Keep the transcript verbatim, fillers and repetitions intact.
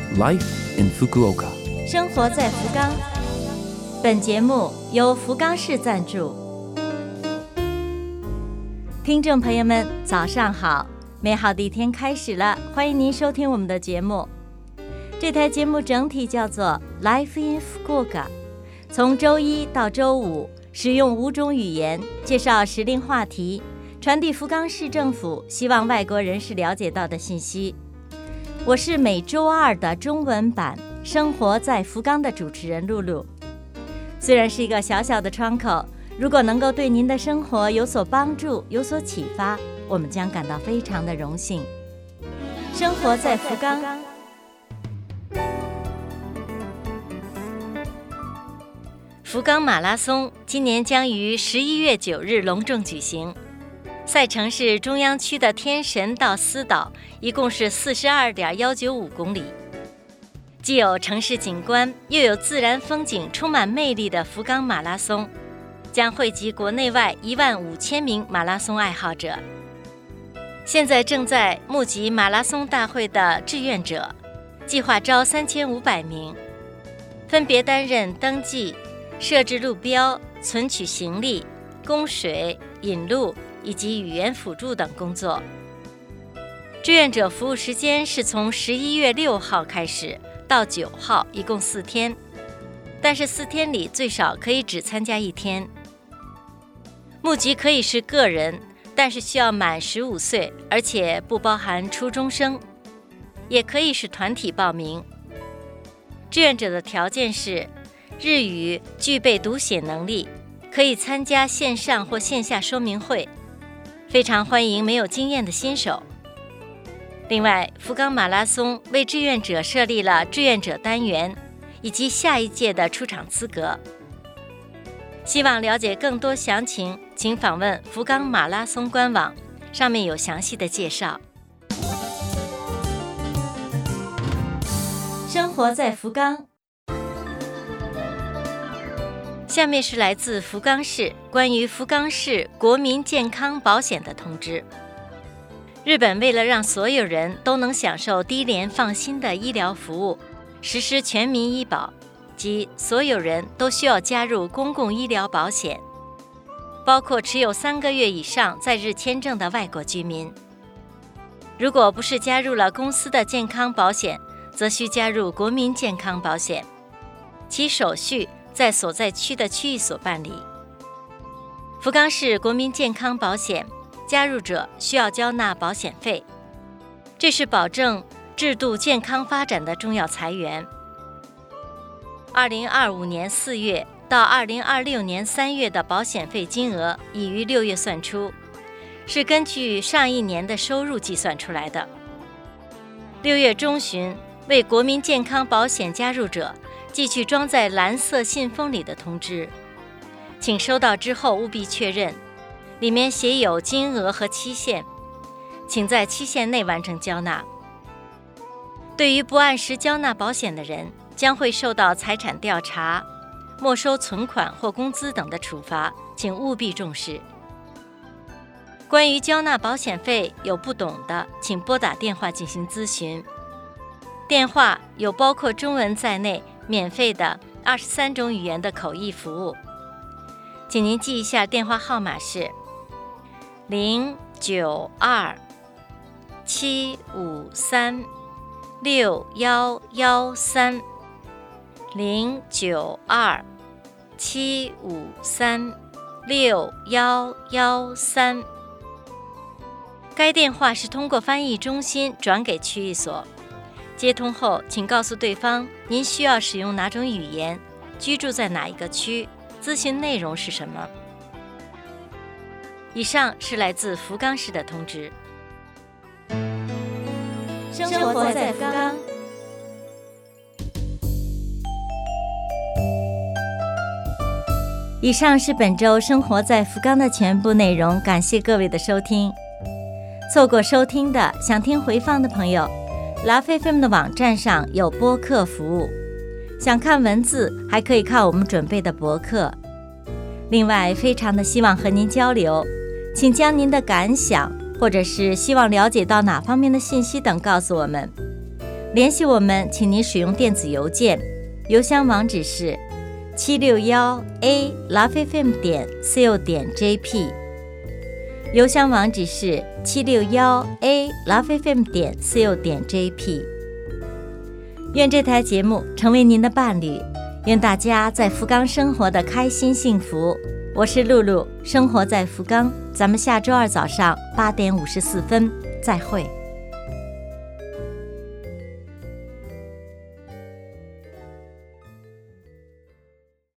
Life in Fukuoka， 生活在福冈。本节目由福冈市赞助。听众朋友们，早上好！美好的一天开始了，欢迎您收听我们的节目。这台节目整体叫做 Life in Fukuoka， 从周一到周五，使用五种语言介绍时令话题，传递福冈市政府希望外国人士了解到的信息。我是每周二的中文版《生活在福冈》的主持人露露。虽然是一个小小的窗口，如果能够对您的生活有所帮助、有所启发，我们将感到非常的荣幸。生活在福冈。福冈马拉松今年将于十一月九日隆重举行。赛程是中央区的天神到思岛，一共是 四十二点一九五 公里。既有城市景观，又有自然风景，充满魅力的福冈马拉松，将汇集国内外一万五千名马拉松爱好者。现在正在募集马拉松大会的志愿者，计划招三千五百名，分别担任登记、设置路标、存取行李、供水、引路以及语言辅助等工作。志愿者服务时间是从十一月六号开始到九号，一共四天，但是四天里最少可以只参加一天。募集可以是个人，但是需要满十五岁，而且不包含初中生，也可以是团体报名。志愿者的条件是日语具备读写能力，可以参加线上或线下说明会，非常欢迎没有经验的新手。另外，福冈马拉松为志愿者设立了志愿者单元以及下一届的出场资格。希望了解更多详情，请访问福冈马拉松官网，上面有详细的介绍。生活在福冈。下面是来自福冈市关于福冈市国民健康保险的通知。日本为了让所有人都能享受低廉放心的医疗服务，实施全民医保，即所有人都需要加入公共医疗保险，包括持有三个月以上在日签证的外国居民。如果不是加入了公司的健康保险，则需加入国民健康保险，其手续在所在区的区域所办理。福冈市国民健康保险加入者需要交纳保险费，这是保证制度健康发展的重要财源。二零二五年四月到二零二六年三月的保险费金额已于六月算出，是根据上一年的收入计算出来的。六月中旬为国民健康保险加入者寄去装在蓝色信封里的通知，请收到之后务必确认，里面写有金额和期限，请在期限内完成交纳。对于不按时交纳保险的人，将会受到财产调查、没收存款或工资等的处罚，请务必重视。关于交纳保险费有不懂的，请拨打电话进行咨询。电话有包括中文在内免费的二十三种语言的口译服务，请您记一下电话号码是零九二七五三六幺幺三零九二七五三六幺幺三。该电话是通过翻译中心转给区域所。接通后，请告诉对方您需要使用哪种语言，居住在哪一个区，咨询内容是什么。以上是来自福冈市的通知。生活在福冈。以上是本周生活在福冈的全部内容，感谢各位的收听。错过收听的，想听回放的朋友，Love F M 的网站上有播客服务，想看文字还可以看我们准备的博客。另外，非常的希望和您交流，请将您的感想或者是希望了解到哪方面的信息等告诉我们。 联系我们，请您使用电子邮件，邮箱网址是七六一 a love f m 点 co 点 jp， 邮箱网址是七六一 a love f m 点 co 点 jp。 愿这台节目成为您的伴侣，愿大家在福冈生活的开心幸福。我是露露，生活在福冈，咱们下周二早上八点五十四分再会。